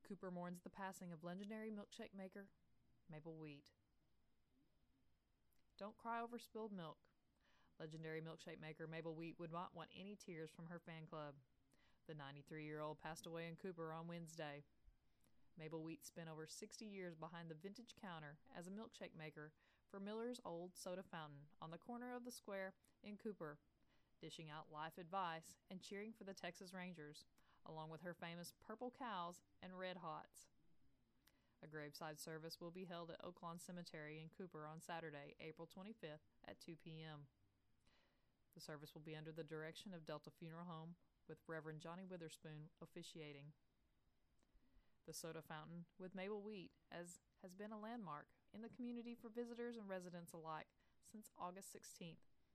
Cooper mourns the passing of legendary milkshake maker Maple Wheat. Don't cry over spilled milk. Legendary milkshake maker Maple Wheat would not want any tears from her fan club. The 93-year-old passed away in Cooper on Wednesday. Maple Wheat spent over 60 years behind the vintage counter as a milkshake maker for Miller's Old Soda Fountain on the corner of the square in Cooper, dishing out life advice and cheering for the Texas Rangers, along with her famous Purple Cows and Red Hots. A graveside service will be held at Oaklawn Cemetery in Cooper on Saturday, April 25th at 2 p.m. The service will be under the direction of Delta Funeral Home, with Reverend Johnny Witherspoon officiating. The soda fountain with Maple Wheat has been a landmark in the community for visitors and residents alike since August 16,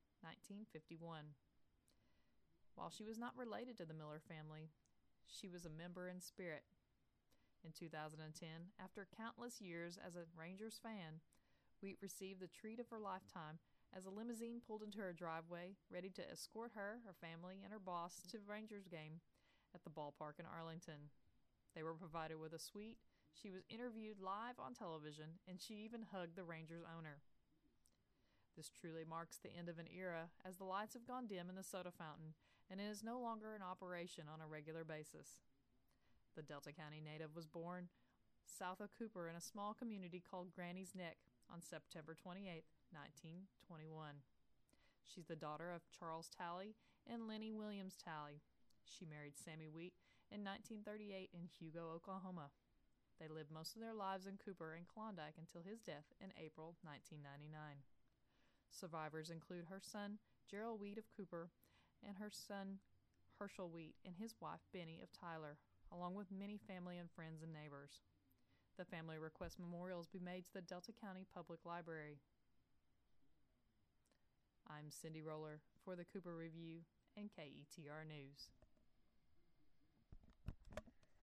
1951. While she was not related to the Miller family, she was a member in spirit. In 2010, after countless years as a Rangers fan, Wheat received the treat of her lifetime as a limousine pulled into her driveway, ready to escort her, her family, and her boss to the Rangers game at the ballpark in Arlington. They were provided with a suite, she was interviewed live on television, and she even hugged the Rangers owner. This truly marks the end of an era, as the lights have gone dim in the soda fountain, and it is no longer in operation on a regular basis. The Delta County native was born south of Cooper in a small community called Granny's Neck on September 28, 1921. She's the daughter of Charles Talley and Lenny Williams Talley. She married Sammy Wheat in 1938 in Hugo, Oklahoma. They lived most of their lives in Cooper and Klondike until his death in April 1999. Survivors include her son, Gerald Wheat of Cooper, and her son, Herschel Wheat, and his wife, Benny of Tyler, along with many family and friends and neighbors. The family requests memorials be made to the Delta County Public Library. I'm Cindy Roller for the Cooper Review and KETR News.